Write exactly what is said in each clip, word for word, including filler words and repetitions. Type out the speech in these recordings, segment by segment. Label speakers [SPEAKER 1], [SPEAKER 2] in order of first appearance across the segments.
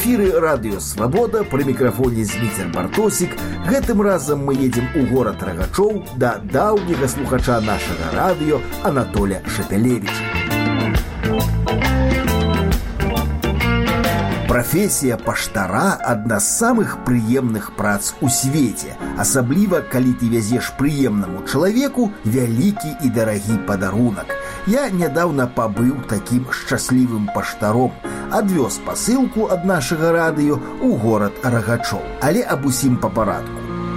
[SPEAKER 1] эфіры радыё «Свабода», пры мікрафоне Зміцер Бартосік. Гэтым разам мы едзем у горад Рагачоў да даўняга слухача нашага радыё Анатоля Шапялевіча. Прафесія паштара – адна з самых прыемных прац у свеце, асабліва калі ты вязеш прыемнаму чалавеку вялікі і дарагі падарунак. Я нядаўна пабыў такім шчаслівым паштаром, адвёз пасылку ад нашага радыё ў горад Рагачоў, але аб усім па парадку.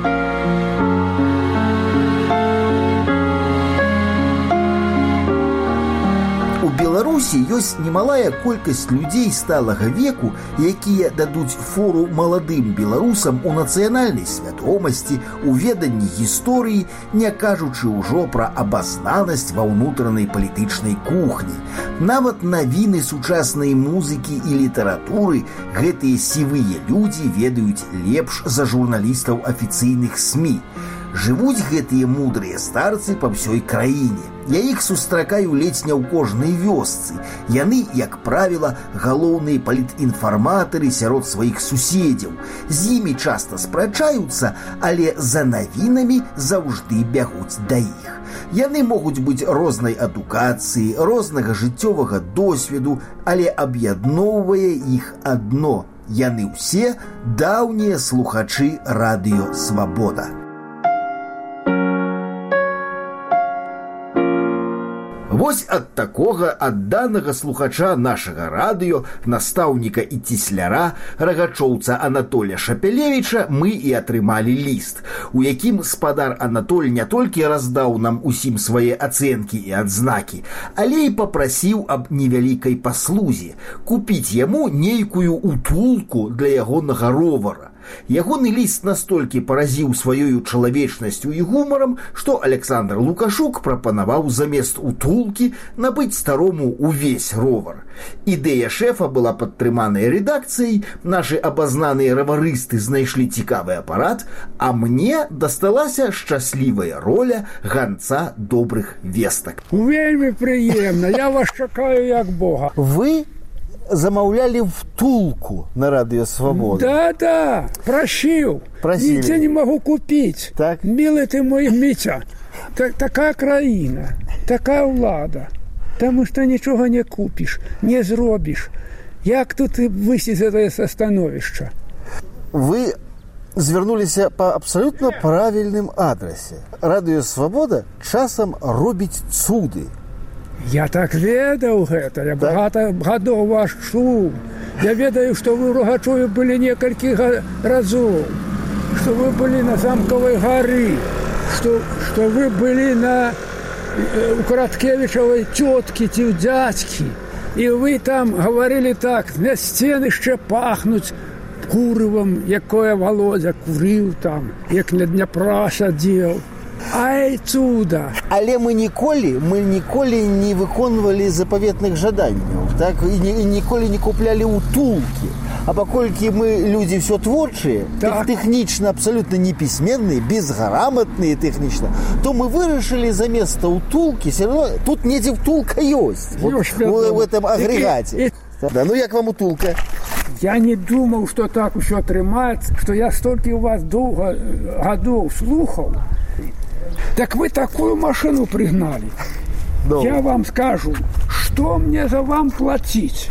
[SPEAKER 1] У Беларусі ёсць немалая колькасць людзей сталага веку, якія дадуць фору маладым беларусам у нацыянальнай свядомасці, у веданні гісторыі, не кажучы ўжо пра абазнанасць ва ўнутранай палітычнай кухні. Нават навіны сучаснай музыкі і літаратуры гэтыя сівыя людзі ведаюць лепш за журналістаў афіцыйных СМІ. Жывуць гэтыя мудрыя старцы па ўсёй краіне. Я іх сустракаю ледзь не ў кожнай вёсцы. Яны, як правіла, галоўныя палітінфарматары сярод сваіх суседзяў. З імі часта спрачаюцца, але за навінамі заўжды бягуць да іх. Яны могуць быць рознай адукацыі, рознага жыццёвага досведу, але аб'ядноўвае іх адно. Яны ўсе даўнія слухачы радыё «Свабода». Вось ад такога адданага слухача нашага радыё, настаўніка і цісляра, рагачоўца Анатоля Шапялевіча мы і атрымалі ліст, у якім спадар Анатоль не толькі раздаў нам усім свае ацэнкі і адзнакі, але і папрасіў аб невялікай паслузе, купіць яму нейкую утулку для ягонага ровара. Ягоны ліст настолькі паразіў сваёю чалавечнасцю і гумарам, што Александр Лукашук прапанаваў замест утулкі набыць старому увесь ровар. Ідэя шэфа была падтрыманая рэдакцыяй, нашы абазнаныя раварысты знайшлі цікавы апарат, а мне дасталася шчаслівая роля ганца добрых вестак.
[SPEAKER 2] Вельмі прыемна, я вас чакаю як Бога.
[SPEAKER 1] Вы замаўлялі втулку на радыё «Свабода».
[SPEAKER 2] Да-да, просил.
[SPEAKER 1] Просили.
[SPEAKER 2] Нигде не могу купить.
[SPEAKER 1] Так.
[SPEAKER 2] Милый ты мой Митя. Так, такая країна, такая ўлада. Тому что нічого не купиш, не зробиш. Як тут выйти з этого становища?
[SPEAKER 1] Вы звярнуліся па абсалютна правільным адрасе. Радыё «Свабода» часам робіць цуды.
[SPEAKER 2] Я так ведаў гэта, я
[SPEAKER 1] так?
[SPEAKER 2] багата гадоў вас чуў. Я ведаю, што вы ў Рагачове былі некалькі разоў, што вы былі на Замкавай гары, што, што вы былі на у Караткевічавай цёткі ці ў дзядзькі. І вы там гаварылі так, на сцены яшчэ пахнуць курывам, якое Володя курыў там, як на Дняпра сядзеў. Ай, цуда!
[SPEAKER 1] Але мы ніколі, мы ніколі не выконвалі запаветных жаданняў, так? І, і ніколі не куплялі утулкі. А паколькі мы людзі ўсё творчыя, так. тэхнічна абсалютна непісьменныя, безграмотныя тэхнічна, то мы вырашылі замест утулкі, тут недзе втулка ёсць. Вот, в этом агрэгаце. Да, ну як вам утулка?
[SPEAKER 2] Я не думаў, што так усё атрымаецца, што я столькі у вас доўга гадоў слухаў. Так вы такую машину пригнали. No. Я вам скажу, что мне за вам платить?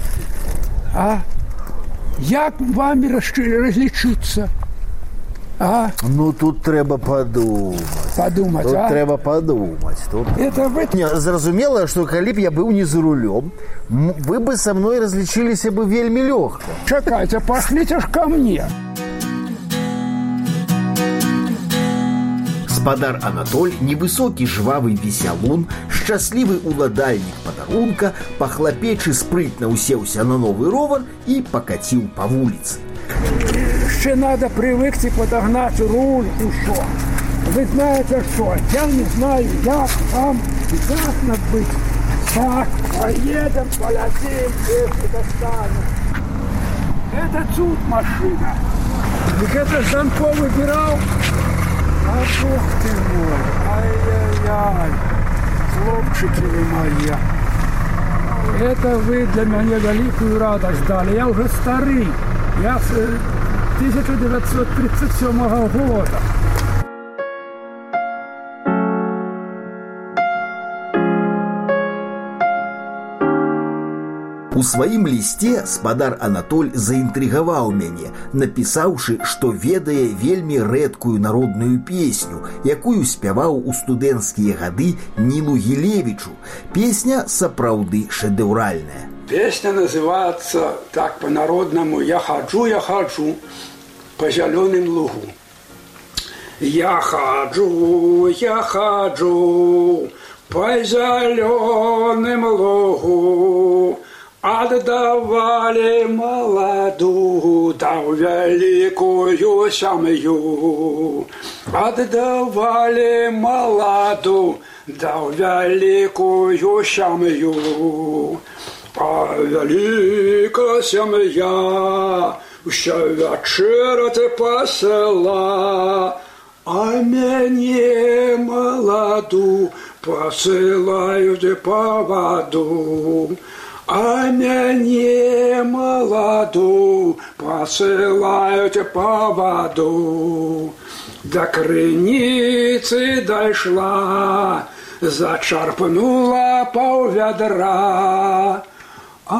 [SPEAKER 2] А? Як вами различиться? А?
[SPEAKER 1] Ну, тут трэба подумать.
[SPEAKER 2] Подумать,
[SPEAKER 1] тут
[SPEAKER 2] а?
[SPEAKER 1] трэба подумать. Тут...
[SPEAKER 2] Это вы...
[SPEAKER 1] Не, зразумела, что калі б я быў не за рулем, вы бы со мной различились бы вельми легко.
[SPEAKER 2] Чакайте, пошлите ж ко мне.
[SPEAKER 1] Спадар Анатоль, невысокі жвавы весялун, шчаслівы уладальнік падарунка, пахлапечы спрытна усеўся на новы ровар і пакаціў па вуліцы.
[SPEAKER 2] Ще надо привыкнуть подогнать руль и что. Вы знаете что? Я не знаю, як вам безопасно быть. Так, поедем, полетим, если достанем. Это чуд машина. Так это Жанко выбирал. А бог ты мой, ай-яй-яй, хлопчики вы мои. Это вы для меня великую радость дали. Я уже старый, Я с тысяча девятьсот тридцать седьмого года.
[SPEAKER 1] У сваім лісце спадар Анатоль заінтрыгаваў мяне, напісаўшы, што ведае вельмі рэдкую народную песню, якую спяваў у студэнцкія гады Нілу Гілевічу. Песня сапраўды шэдэўральная.
[SPEAKER 3] Песня называется так по-народному «Я хаджу, я хаджу по зеленым лугу». Я хаджу, я хаджу по зеленым лугу, отдавали молодую, да великую семью. Отдавали молодую, да великую семью. А велика семья ще вечерати посила, а мене молоду посилають по воду. А мене молоду посилають по воду. До криниці дійшла, зачерпнула піввідра, а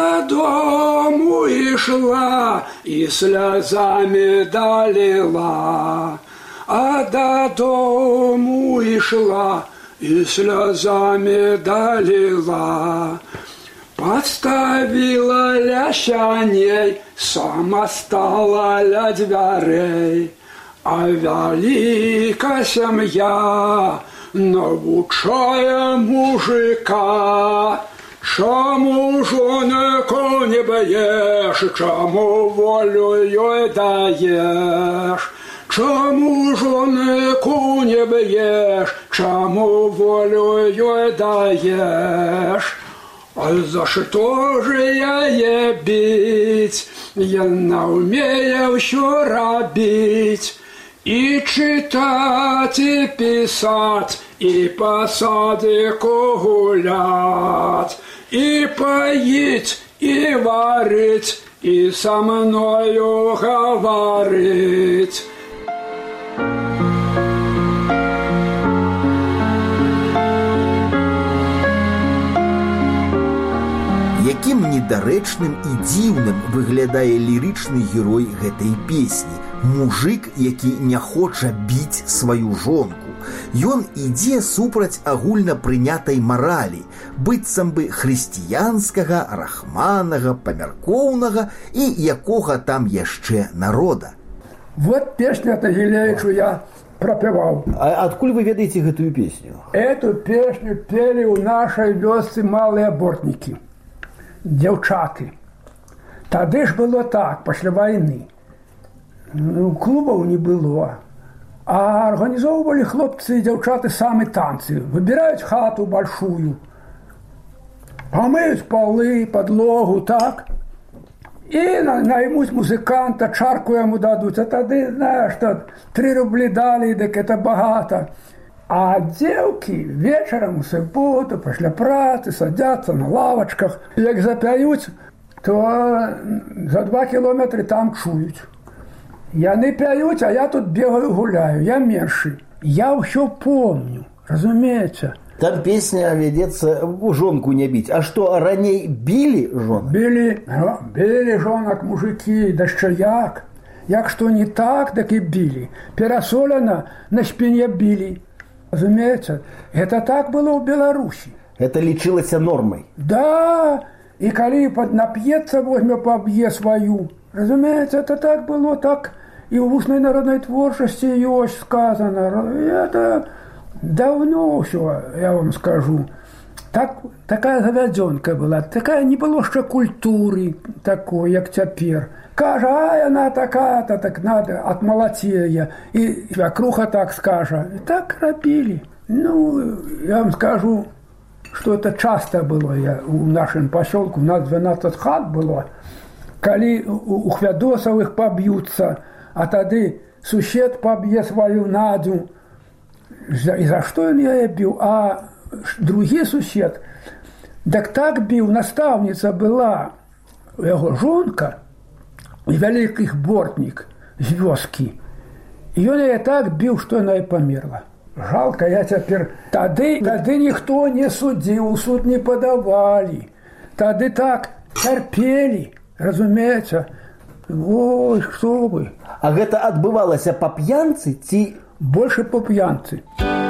[SPEAKER 3] додому йшла і сльозами долила. А додому йшла і сльозами долила. Подставила лящаней, сама стала ля дверей. А велика семья навчає мужика. Чому жонку не б'єш, чому волю їй даєш? Чому жонку не б'єш, чому волю їй даєш? А за що ж я її бить? Я не вмію що робить. І читать, і писать, і по садику гулять, і поїть, і варить, і со мною говорить.
[SPEAKER 1] Якім недарэчным і дзіўным выглядае лірычны герой гэтай песні. Мужик, які не хоча біць сваю жонку. Ён ідзе супраць агульна прынятай маралі, быццам бы хрысціянскага, рахманага, памяркоўнага і якога там яшчэ народа.
[SPEAKER 2] Вот песню-то Гілевічу я пропевал.
[SPEAKER 1] А адкуль вы ведаеце гэтую песню?
[SPEAKER 2] Эту песню пели у нашай вёсцы малыя бортнікі, дзяўчаты. Тады ж было так, пасля вайны. Клубаў не было, а арганізоўвалі хлопцы і дзяўчаты самі танцы, выбіраюць хату большую, памыюць палы, падлогу, так, і наймуць музыканта, чарку яму дадуць, а тады, знаеш, тры рублі далі, дык это багата. А дзеўкі вечарам у суботу пасля працы садзяцца на лавачках, як запяюць, то за два кіламетры там чуюць. Яны пяюць, а я тут бегаю, гуляю, я меншы. Я ўсё помню, разумееце?
[SPEAKER 1] Там песня вядзецца жонку не біць. А што, раней білі жонак?
[SPEAKER 2] Білі, білі жонак мужыкі, да яшчэ як. Як што не так, так і білі. Перасолена на спіне білі. Разумееце? Гэта так было ў Беларусі.
[SPEAKER 1] Гэта лічылася нормай?
[SPEAKER 2] Да, і калі нап'ецца, возьме паб'е сваю. Разумеется, это так было, так и в устной народной творчости ёсць сказано. Это давно все, я вам скажу. Так, такая завядзёнка была, такая не было ще культуры такой, як цяпер. Кажа, а яна такая-то, так надо, отмолотея. И свекруха так скажа. И так рабили. Ну, я вам скажу, что это часто было. Я, в нашем поселку, у нас двенадцать хат было. Калі у Хвядосавых паб'юцца, а тады сусед паб'е сваю Надю. І за што ён яе біў? А другі сусед, так так біў, настаўніца была, яго жонка, вялікі бортнік з вёскі. Ён яе так біў, што яна і памерла. Жалка, я цяпер... Тады, тады ніхто не судзіў, суд не падавалі. Тады так цярпелі, разумееце? Ой, што вы.
[SPEAKER 1] А гэта адбывалася па п'янцы ці...
[SPEAKER 2] Больше па п'янцы.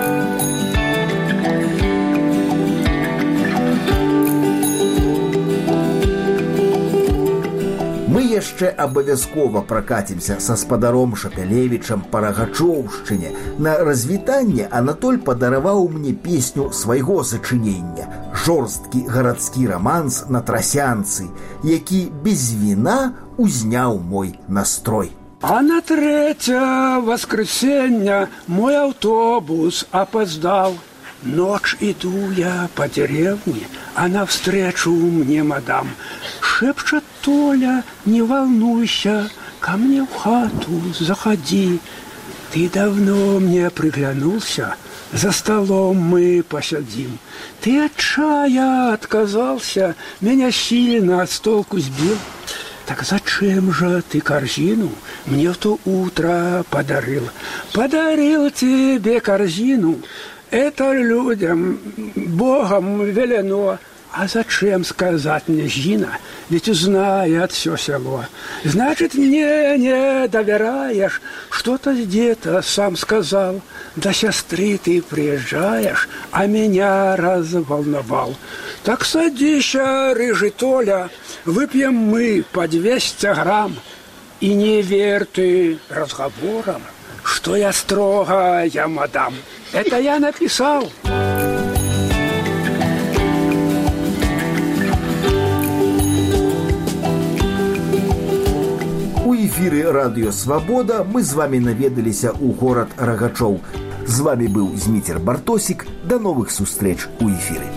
[SPEAKER 1] Мы яшчэ абавязкова пракацімся са спадаром Шапялевічам па Рагачоўшчыне. На развітанне Анатоль падараваў мне песню свайго сачынення, жорсткі гарадскі раманс на трасянцы, які без віна узняў мой настрой.
[SPEAKER 3] А на третье воскресенье мой автобус опоздал. Ночь иду я по деревне, а навстречу мне мадам. Шепчет Толя, не волнуйся, ко мне в хату заходи. Ты давно мне приглянулся, за столом мы посидим. Ты от чая отказался, меня сильно от толку сбил. Так зачем же ты корзину мне в то утро подарил? Подарил тебе корзину, это людям Богом велено. А зачем сказать мне, Жина, ведь узнает все село. Значит, мне не доверяешь, что-то где-то сам сказал. До сестры ты приезжаешь, а меня разволновал. Так садись, рыжий Толя, выпьем мы по двести грамм. И не верь ты разговорам, что я строгая мадам. Это я написал.
[SPEAKER 1] У эфіры радыё Свабода мы з вами наведаліся ў горад Рагачоў. З вами быў Зміцер Бартосік. Да новых сустрэч у эфіры.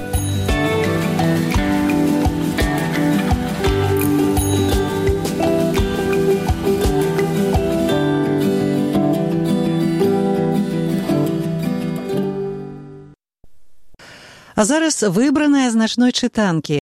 [SPEAKER 4] А зараз выбраная з начной чытанкі.